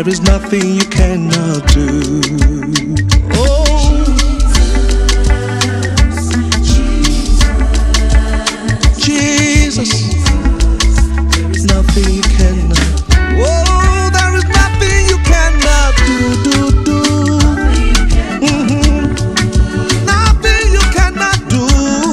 there is nothing you cannot do. Oh, Jesus, nothing you cannot. Oh, there is nothing you cannot do. Nothing you cannot do.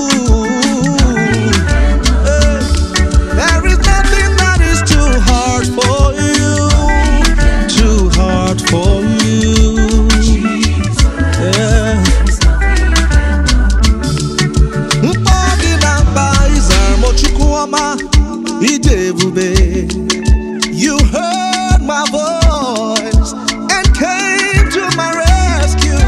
There is nothing that is too hard for you. Too hard for you. Yeah. You heard my voice and came to my rescue.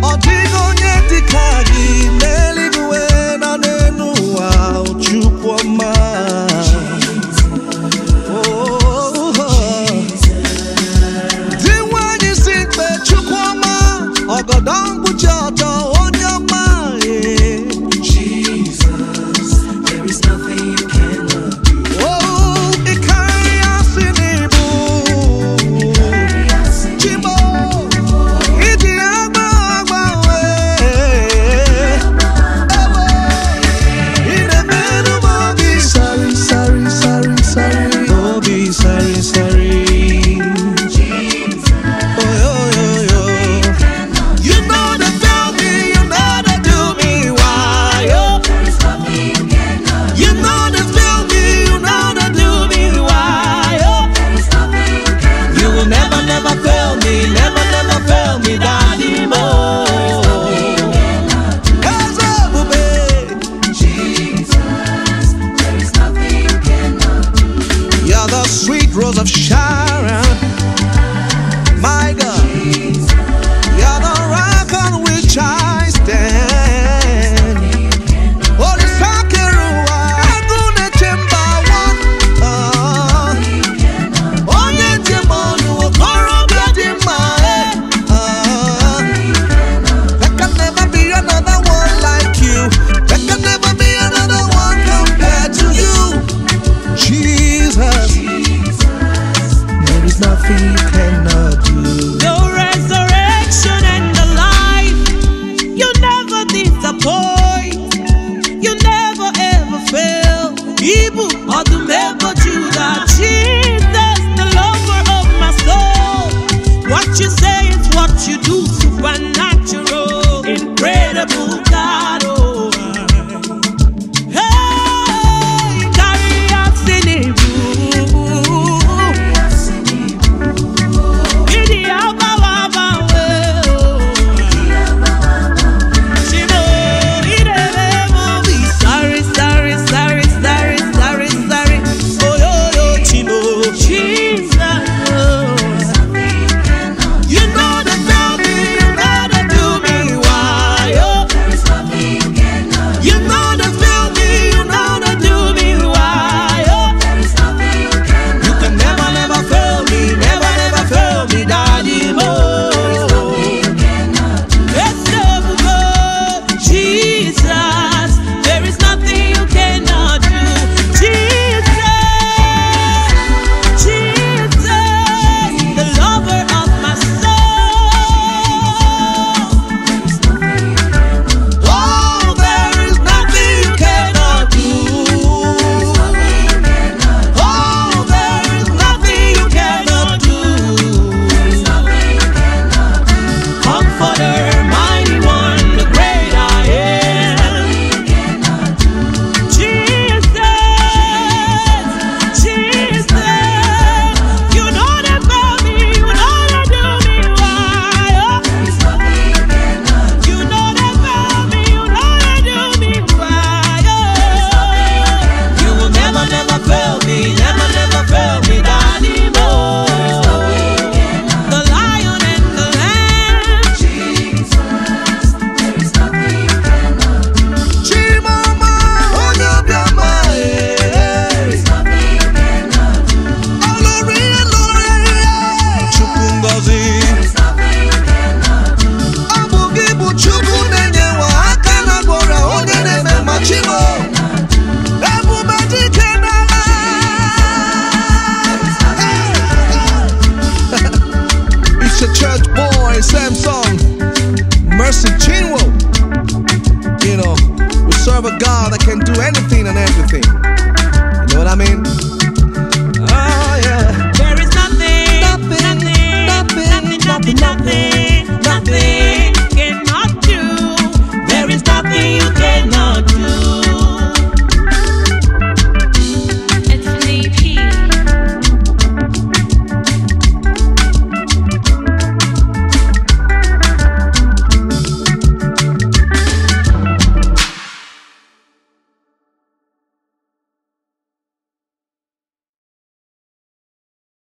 Don't put your toe on your mind. Jesus, there is nothing you cannot do. Oh, it carry us in the moon. Jimbo, it's the in the middle of the sorry. Oh, be sorry. Rose of Sharon, my God, you're the rock on which I stand. Holy Sakerua, Agune Chemba one. Onye Jemonu, Okoro Biadima. There can never be another one like you. There can never be another one compared to you, Jesus. Nothing you cannot